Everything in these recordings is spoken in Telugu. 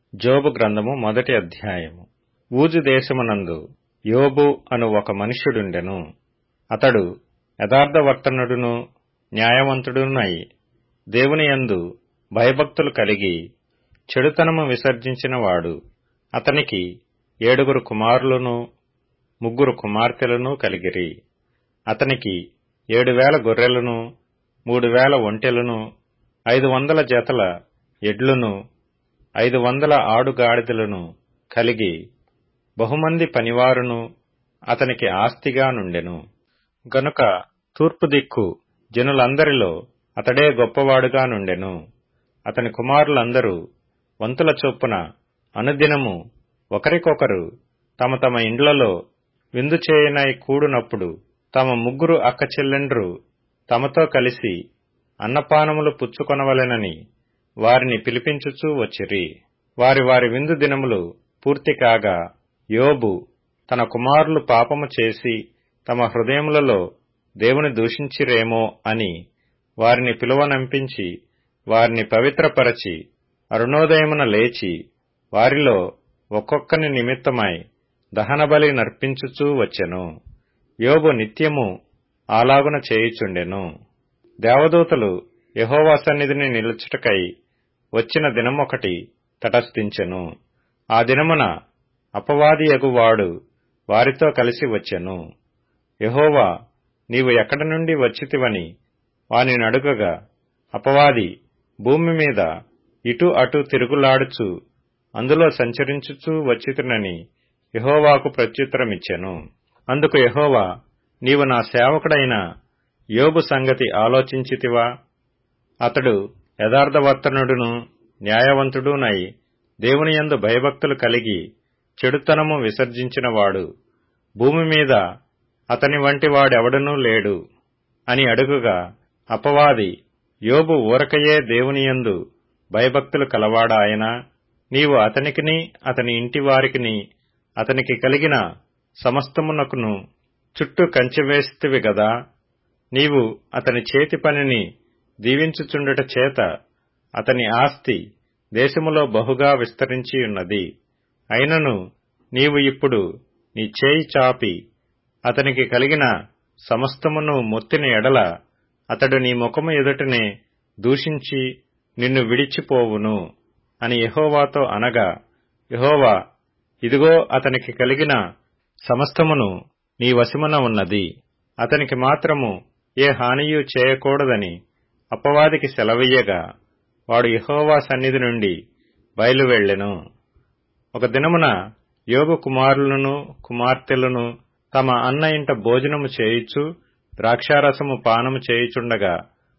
జోబు గ్రంథము మొదటి అధ్యాయము. ఊజు దేశమునందు యోబు అను ఒక మనుష్యుడుండెను. అతడు యథార్థవర్తనుడును న్యాయవంతుడునై దేవుని యందు భయభక్తులు కలిగి చెడుతనము విసర్జించినవాడు. అతనికి 7 కుమారులను 3 కుమార్తెలను కలిగిరి. అతనికి 7,000 గొర్రెలను 3,000 ఒంటెలను 500 జతల ఎడ్లును 500 ఆడుగాడిదలను కలిగి బహుమంది పనివారును అతనికి ఆస్తిగా నుండెను. గనుక తూర్పు దిక్కు జనులందరిలో అతడే గొప్పవాడుగా నుండెను. అతని కుమారులందరూ వంతుల చొప్పున అనుదినము ఒకరికొకరు తమ తమ ఇండ్లలో విందు చేయనై కూడునప్పుడు తమ 3 అక్క చెల్లెండ్రు తమతో కలిసి అన్నపానములు పుచ్చుకొనవలెనని వారిని పిలిపించుచూ వచ్చిరి. వారి వారి విందు దినములు పూర్తి కాగా యోబు తన కుమారులు పాపము చేసి తమ హృదయములలో దేవుని దూషించిరేమో అని వారిని పిలువనంపించి వారిని పవిత్రపరచి అరుణోదయమున లేచి వారిలో ఒక్కొక్కని నిమిత్తమై దహనబలి నర్పించుచూ వచ్చెను. యోబు నిత్యము అలాగున చేయుచుండెను. దేవదూతలు యెహోవా సన్నిధిని నిలుచుటకై వచ్చిన దినమొకటి తటస్థించెను. ఆ దినమున అపవాదియగువాడు వారితో కలిసి వచ్చెను. యెహోవా, నీవు ఎక్కడి నుండి వచ్చితివని వానిని అడుగగా, అపవాది భూమి మీద ఇటు అటు తిరుగులాడుచు అందులో సంచరించుచూ వచ్చితినని యెహోవాకు ప్రత్యుత్తరమిచ్చెను. అందుకు యెహోవా, నీవు నా సేవకుడైన యోబు సంగతి ఆలోచించితివా? అతడు యథార్థవర్తనుడును న్యాయవంతుడునై దేవుని యందు భయభక్తులు కలిగి చెడుతనము విసర్జించినవాడు. భూమి మీద అతని వంటి వాడెవడనూ లేడు అని అడుగుగా, అపవాది, యోబు ఊరకయే దేవుని యందు భయభక్తులు కలవాడాయనా? నీవు అతనికిని అతని ఇంటి వారికిని అతనికి కలిగిన సమస్తమునకును చుట్టూ కంచె వేస్తివి గదా. నీవు అతని చేతి పనిని దీవించుచుండుట చేత అతని ఆస్తి దేశములో బహుగా విస్తరించియున్నది. అయినను నీవు ఇప్పుడు నీ చేయి చాపి అతనికి కలిగిన సమస్తమును మొత్తిన ఎడల అతడు నీ ముఖము ఎదుటనే దూషించి నిన్ను విడిచిపోవును అని యెహోవాతో అనగా, యెహోవా, ఇదిగో అతనికి కలిగిన సమస్తమును నీ వశమున ఉన్నది. అతనికి మాత్రము ఏ హానియూ చేయకూడదని అపవాదికి సెలవీయగా వాడు యెహోవా సన్నిధి నుండి బయలువెళ్ళెను. ఒక దినమున యోబు కుమారులను కుమార్తెలను తమ అన్న ఇంట భోజనము చేయుచు ద్రాక్షారసము పానము చేయుచుండగా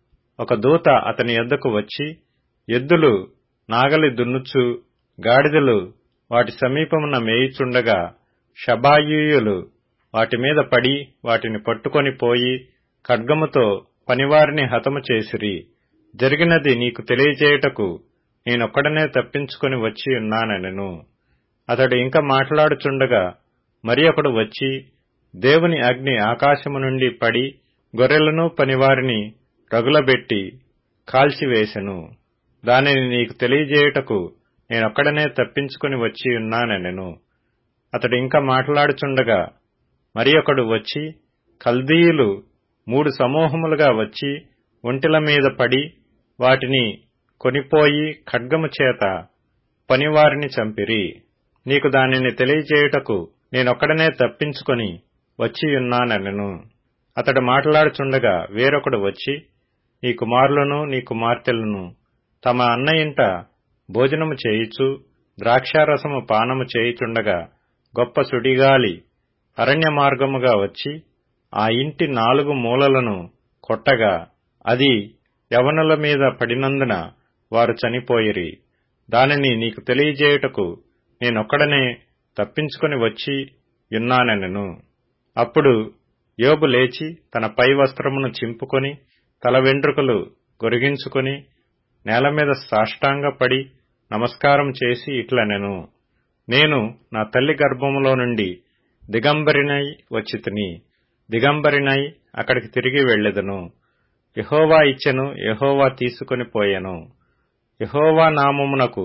ఒక దూత అతని యొద్దకు వచ్చి, ఎద్దులు నాగలి దున్నుచు గాడిదలు వాటి సమీపమున మేయుచుండగా షబాయీయులు వాటి మీద పడి వాటిని పట్టుకొని పోయి ఖడ్గముతో పనివారిని హతము చేసిరి. జరిగినది నీకు తెలియజేయుటకు నేనొక్కడనే తప్పించుకొని వచ్చి ఉన్నానెను. అతడు ఇంకా మాట్లాడుచుండగా మరి ఒకడు వచ్చి, దేవుని అగ్ని ఆకాశము నుండి పడి గొర్రెలను పనివారిని రగులబెట్టి కాల్చివేసెను. దానిని నీకు తెలియజేయుటకు నేనొక్కడనే తప్పించుకొని వచ్చి ఉన్నానెను. అతడు ఇంకా మాట్లాడుచుండగా మరి ఒకడు వచ్చి, కల్దీయులు 3 సమూహములుగా వచ్చి ఒంటెల మీద పడి వాటిని కొనిపోయి ఖడ్గము చేత పనివారిని చంపిరి. నీకు దానిని తెలియజేయుటకు నేనొక్కడనే తప్పించుకొని వచ్చియున్నానెను. అతడు మాట్లాడుచుండగా వేరొకడు వచ్చి, నీ కుమారులను నీ కుమార్తెలను తమ అన్న ఇంట భోజనము చేయుచు ద్రాక్షారసము పానము చేయుచుండగా గొప్ప సుడిగాలి అరణ్య మార్గముగా వచ్చి ఆ ఇంటి 4 మూలలను కొట్టగా అది యవనుల మీద పడినందున వారు చనిపోయిరి. దానిని నీకు తెలియజేయుటకు నేనొక్కడనే తప్పించుకొని వచ్చి యున్నానెను. అప్పుడు యోబు లేచి తన పై వస్త్రమును చింపుకొని తల వెంట్రుకలు గొరిగించుకొని నేలమీద సాష్టాంగపడి నమస్కారం చేసి ఇట్లనెను, నేను నా తల్లి గర్భములో నుండి దిగంబరినై వచ్చితిని. దిగంబరినై అక్కడికి తిరిగి వెళ్ళెదను. యెహోవా ఇచ్చెను, యెహోవా తీసుకొని పోయెను. యెహోవా నామమునకు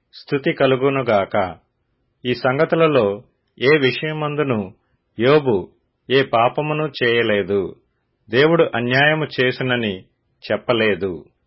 స్తుతి కలుగునుగాక. ఈ సంగతులలో ఏ విషయమందును యోబు ఏ పాపమును చేయలేదు, దేవుడు అన్యాయము చేసునని చెప్పలేదు.